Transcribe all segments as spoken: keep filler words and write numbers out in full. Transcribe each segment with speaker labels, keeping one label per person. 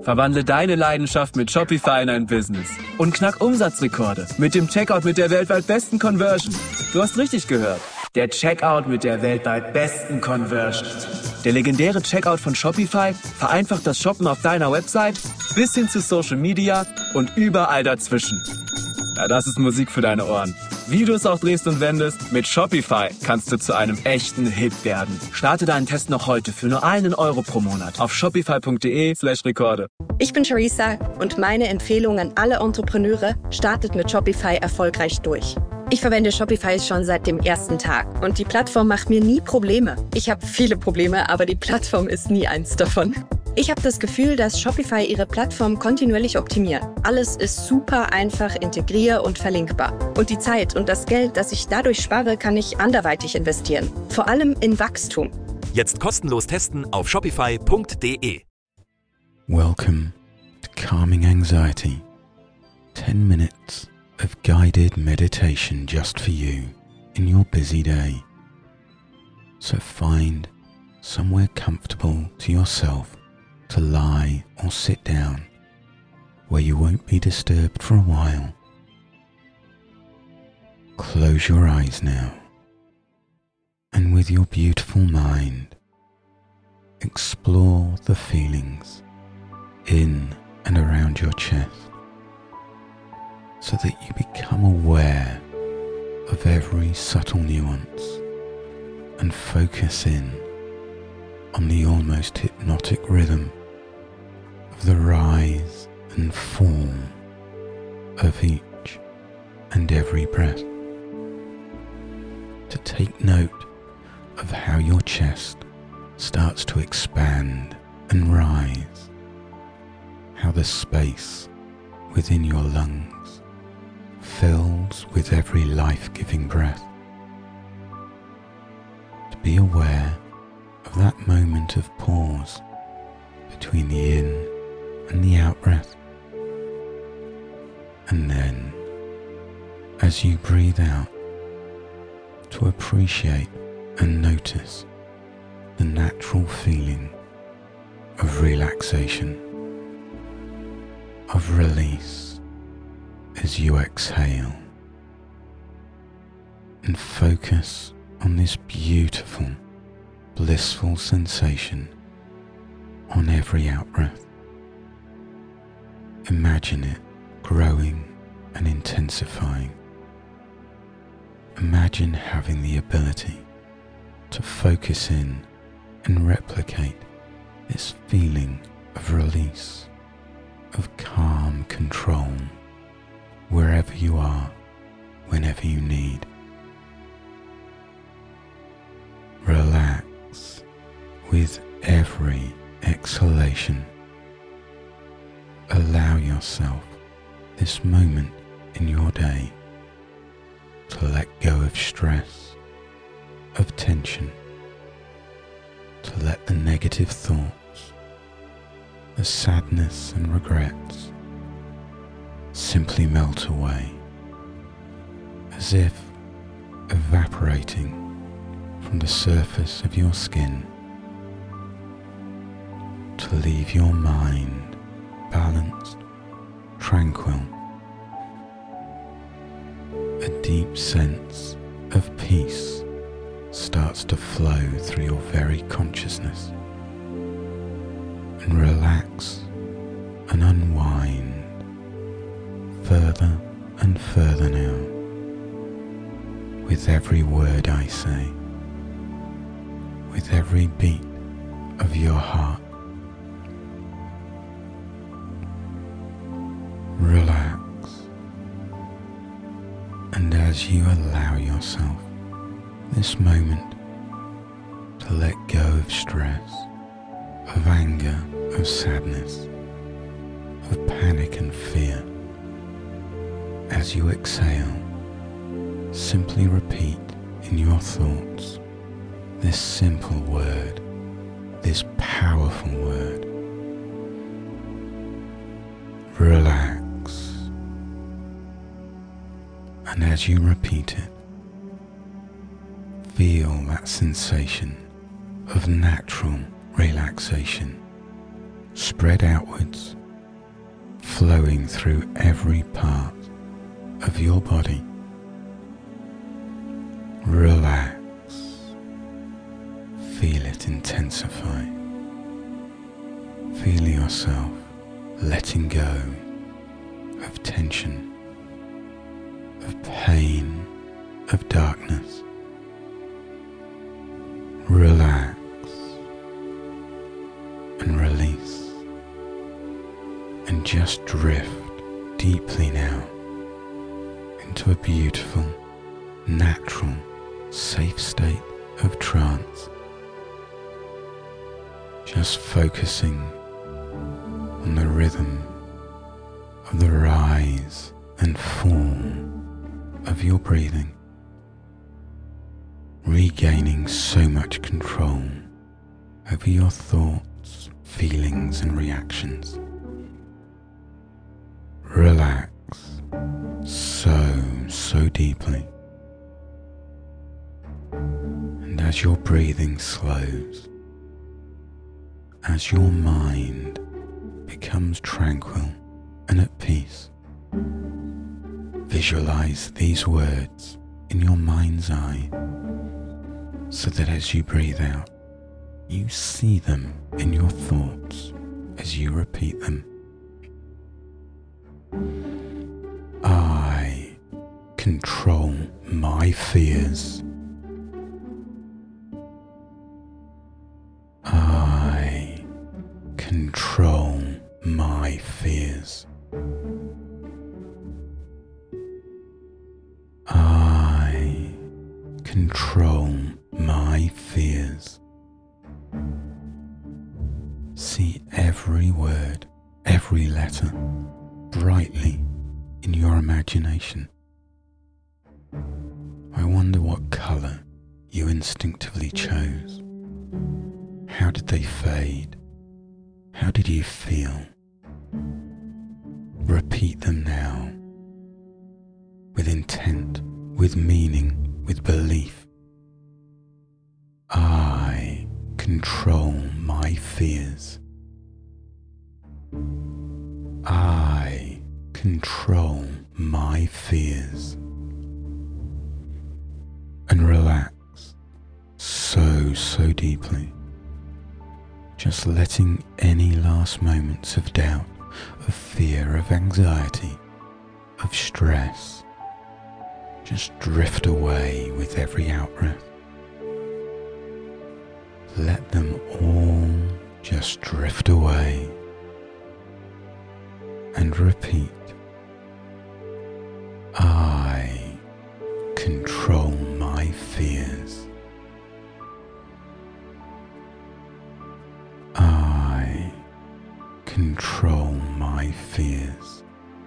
Speaker 1: Verwandle deine Leidenschaft mit Shopify in ein Business und knack Umsatzrekorde mit dem Checkout mit der weltweit besten Conversion. Du hast richtig gehört. Der Checkout mit der weltweit besten Conversion. Der legendäre Checkout von Shopify vereinfacht das Shoppen auf deiner Website bis hin zu Social Media und überall dazwischen. Ja, das ist Musik für deine Ohren. Wie du es auch drehst und wendest, mit Shopify kannst du zu einem echten Hit werden. Starte deinen Test noch heute für nur einen Euro pro Monat auf shopify.de slash Rekorde.
Speaker 2: Ich bin Charissa und meine Empfehlung an alle Entrepreneure: startet mit Shopify erfolgreich durch. Ich verwende Shopify schon seit dem ersten Tag und die Plattform macht mir nie Probleme. Ich habe viele Probleme, aber die Plattform ist nie eins davon. Ich habe das Gefühl, dass Shopify ihre Plattform kontinuierlich optimiert. Alles ist super einfach integrier- und verlinkbar. Und die Zeit und das Geld, das ich dadurch spare, kann ich anderweitig investieren. Vor allem in Wachstum.
Speaker 3: Jetzt kostenlos testen auf shopify punkt de.
Speaker 4: Welcome to Calming Anxiety. ten minutes of guided meditation just for you in your busy day. So find somewhere comfortable to yourself to lie or sit down where you won't be disturbed for a while. Close your eyes now, and with your beautiful mind, explore the feelings in and around your chest so that you become aware of every subtle nuance and focus in on the almost hypnotic rhythm of the rise and fall of each and every breath. To take note of how your chest starts to expand and rise, how the space within your lungs fills with every life-giving breath. To be aware of that moment of pause between the in and the out breath. And then, as you breathe out, to appreciate and notice the natural feeling of relaxation, of release as you exhale, and focus on this beautiful, blissful sensation on every out-breath. Imagine it growing and intensifying. Imagine having the ability to focus in and replicate this feeling of release, of calm control, wherever you are, whenever you need. Relax with every exhalation. Allow yourself this moment in your day to let go of stress, of tension, to let the negative thoughts, the sadness and regrets simply melt away, as if evaporating from the surface of your skin, to leave your mind balanced, tranquil. A deep sense of peace starts to flow through your very consciousness, and relax and unwind further and further now with every word I say, with every beat of your heart. Relax, and as you allow yourself this moment to let go of stress, of anger, of sadness, of panic and fear, as you exhale, simply repeat in your thoughts this simple word, this powerful word. Relax. And as you repeat it, feel that sensation of natural relaxation spread outwards, flowing through every part of your body. Relax. Feel it intensify. Feel yourself letting go of tension, of pain, of darkness. Relax and release, and just drift deeply now into a beautiful, natural, safe state of trance. Just focusing on the rhythm of the rise and fall of your breathing, regaining so much control over your thoughts, feelings and reactions. Relax so, so deeply. And as your breathing slows, as your mind becomes tranquil and at peace, visualize these words in your mind's eye, so that as you breathe out, you see them in your thoughts as you repeat them. I control my fears. I control my fears. I control my fears. See every word, every letter brightly in your imagination. I wonder what colour you instinctively chose. How did they fade? How did you feel? Repeat them now, with intent, with meaning, with belief. I control my fears. I control my fears. And relax so, so deeply, just letting any last moments of doubt, of fear, of anxiety, of stress, just drift away with every out-breath. Let them all just drift away, and repeat. I control my fears. I control my fears.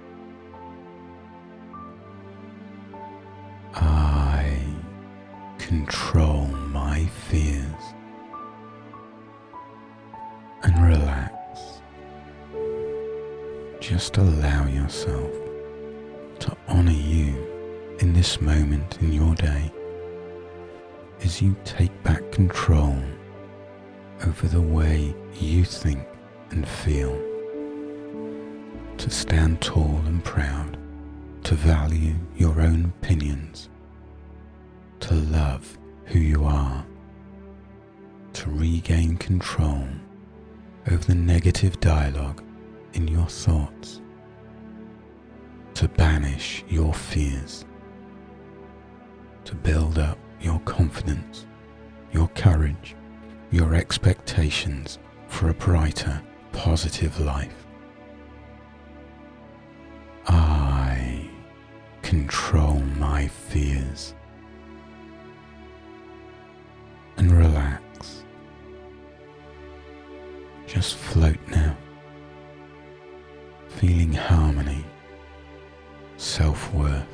Speaker 4: I control my fears. And relax. Just allow yourself to honour you in this moment in your day as you take back control over the way you think and feel, to stand tall and proud, to value your own opinions, to love who you are, to regain control over the negative dialogue in your thoughts, to banish your fears, to build up your confidence, your courage, your expectations for a brighter, positive life. I control my fears. And relax. Just float now, feeling harmony, self-worth,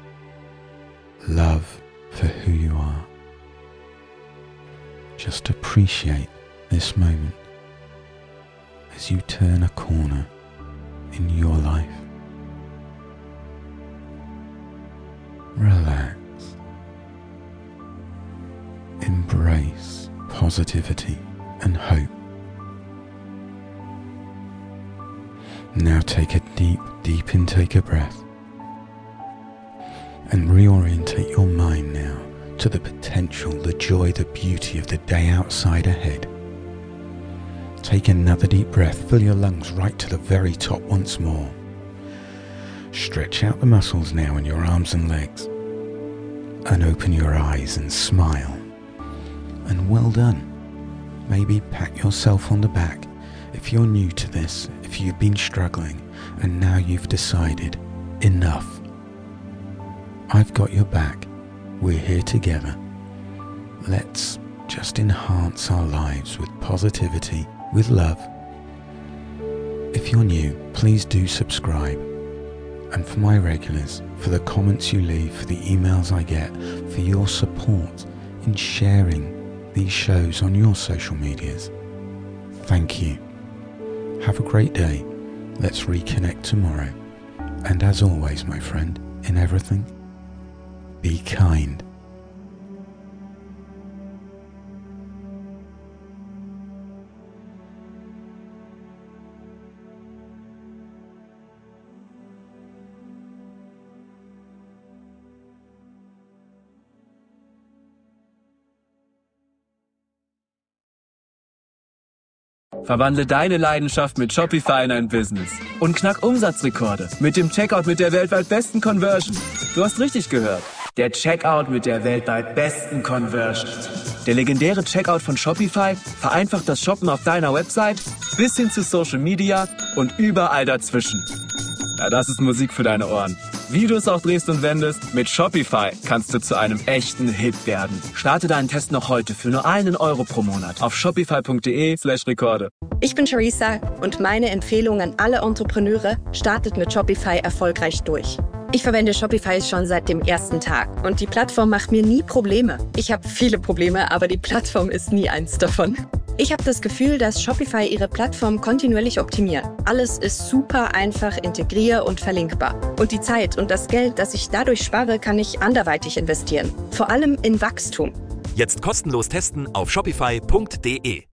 Speaker 4: love for who you are. Just appreciate this moment as you turn a corner in your life. Relax. Embrace positivity and hope. Now take a deep, deep intake of breath and reorientate your mind now to the potential, the joy, the beauty of the day outside ahead. Take another deep breath, fill your lungs right to the very top once more. Stretch out the muscles now in your arms and legs and open your eyes and smile. And well done. Maybe pat yourself on the back if you're new to this, if you've been struggling and now you've decided, enough. I've got your back. We're here together. Let's just enhance our lives with positivity, with love. If you're new, please do subscribe. And for my regulars, for the comments you leave, for the emails I get, for your support in sharing these shows on your social medias, thank you. Have a great day. Let's reconnect tomorrow. And as always, my friend, in everything, be kind.
Speaker 1: Verwandle deine Leidenschaft mit Shopify in ein Business und knack Umsatzrekorde mit dem Checkout mit der weltweit besten Conversion. Du hast richtig gehört. Der Checkout mit der weltweit besten Conversion. Der legendäre Checkout von Shopify vereinfacht das Shoppen auf deiner Website bis hin zu Social Media und überall dazwischen. Ja, das ist Musik für deine Ohren. Wie du es auch drehst und wendest, mit Shopify kannst du zu einem echten Hit werden. Starte deinen Test noch heute für nur einen Euro pro Monat auf shopify.de slash Rekorde.
Speaker 2: Ich bin Charissa und meine Empfehlung an alle Entrepreneure: startet mit Shopify erfolgreich durch. Ich verwende Shopify schon seit dem ersten Tag und die Plattform macht mir nie Probleme. Ich habe viele Probleme, aber die Plattform ist nie eins davon. Ich habe das Gefühl, dass Shopify ihre Plattform kontinuierlich optimiert. Alles ist super einfach integrier- und verlinkbar. Und die Zeit und das Geld, das ich dadurch spare, kann ich anderweitig investieren. Vor allem in Wachstum.
Speaker 3: Jetzt kostenlos testen auf shopify punkt de.